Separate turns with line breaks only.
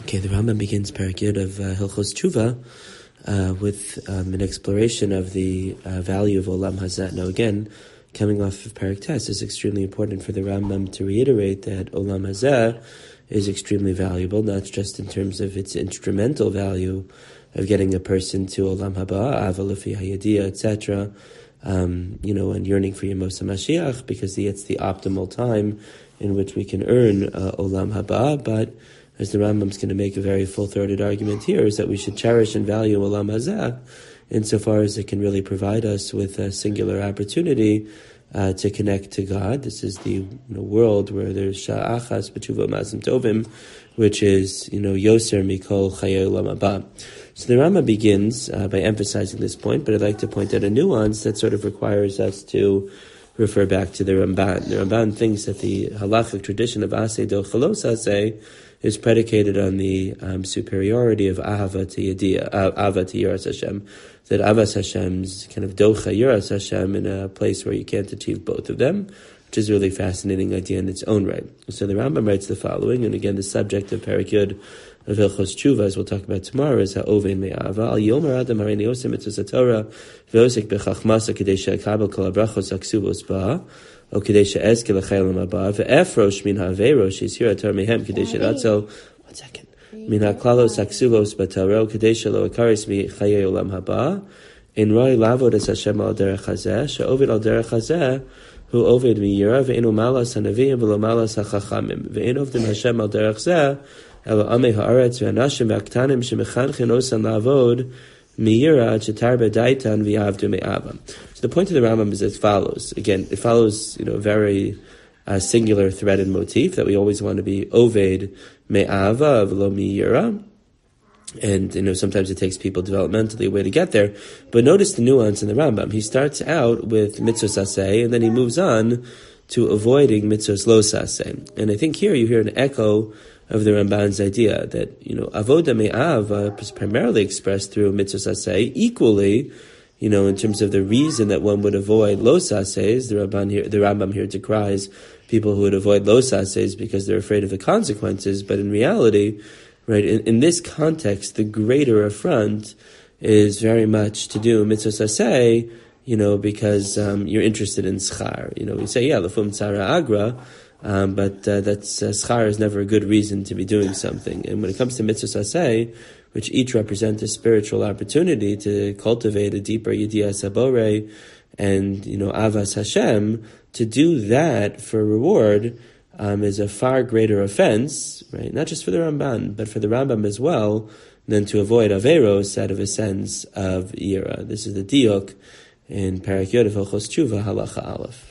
Okay, the Rambam begins Perek Yud of Hilchos Tshuva with an exploration of the value of Olam Hazeh. Now again, coming off of Perek Tes, it's extremely important for the Rambam to reiterate that Olam Hazeh is extremely valuable, not just in terms of its instrumental value of getting a person to Olam Haba, Ava Lefi Hayadiyah, etc., and yearning for Yemos HaMashiach, because it's the optimal time in which we can earn Olam Haba, but as the Rambam's going to make a very full-throated argument here, is that we should cherish and value Olam Hazeh insofar as it can really provide us with a singular opportunity to connect to God. This is the world where there's Sha'achas B'tshuva Ma'asim Tovim, which is Yoser Mikol Chayei Olam Haba. So the Rambam begins by emphasizing this point, but I'd like to point out a nuance that sort of requires us to refer back to the Ramban. The Ramban thinks that the halachic tradition of Aseh Do Chalos Aseh is predicated on the superiority of Ahava to Yediyah, Ava to Yiras Hashem. That Avas Hashem's kind of Docha Yiras Hashem in a place where you can't achieve both of them, which is a really fascinating idea in its own right. So the Rambam writes the following, and again the subject of Perek Yud of Hilchos Tshuva, as we'll talk about tomorrow, is Ha'ovein Me'ava. Al Yomer Adam Hareini Osem Mitzvos HaTorah Ve'osek B'chachmasa Kedei She'akabel Kol HaBrachos HaKsuvos Ba O Kedei She'ezke L'chayel Haba Ve'efrosh Min HaAveiro She'izhir HaTorah Mehem Kedei She'ratzel Min HaKlalos HaKsuvos BaTorah Kedei She'lo Ikaris Mi'chayei Olam Haba In Roi Lavod Es Hashem Al Derech Hazeh She'ovid Al Derech Hazeh Hu Oved Miyira Ve'enu Malas HaNavim Ve'lo Malas HaChachamim Ve'enu Ovdim Hashem Al Derech Zeh Elo Amei Haaretz Ve'anashim Ve'aktanim Shemechanchen Osan Lavod Miyira Chetar B'daitan V'yavdu Me'ava. So the point of the Rambam is as follows. Again, it follows a very singular thread and motif that we always want to be Oved Me'ava V'lo Miyira. And sometimes it takes people developmentally a way to get there. But notice the nuance in the Rambam. He starts out with mitzvos aseh, and then he moves on to avoiding mitzvos lo aseh. And I think here you hear an echo of the Ramban's idea that, avoda me'ava is primarily expressed through mitzvos aseh, equally, in terms of the reason that one would avoid lo aseh. The Rambam here decries people who would avoid lo aseh because they're afraid of the consequences, but in reality, right, in this context, the greater affront is very much to do mitzvos aseh, because you're interested in schar. We say, lefum tzara agra, but that's schar is never a good reason to be doing something. And when it comes to mitzvos aseh, which each represent a spiritual opportunity to cultivate a deeper yediyas habore and avas Hashem, to do that for reward is a far greater offense, right? Not just for the Ramban, but for the Rambam as well, than to avoid averos out of a sense of ira. This is the diuk in Perek Yud of Hilchos Tshuva, halacha aleph.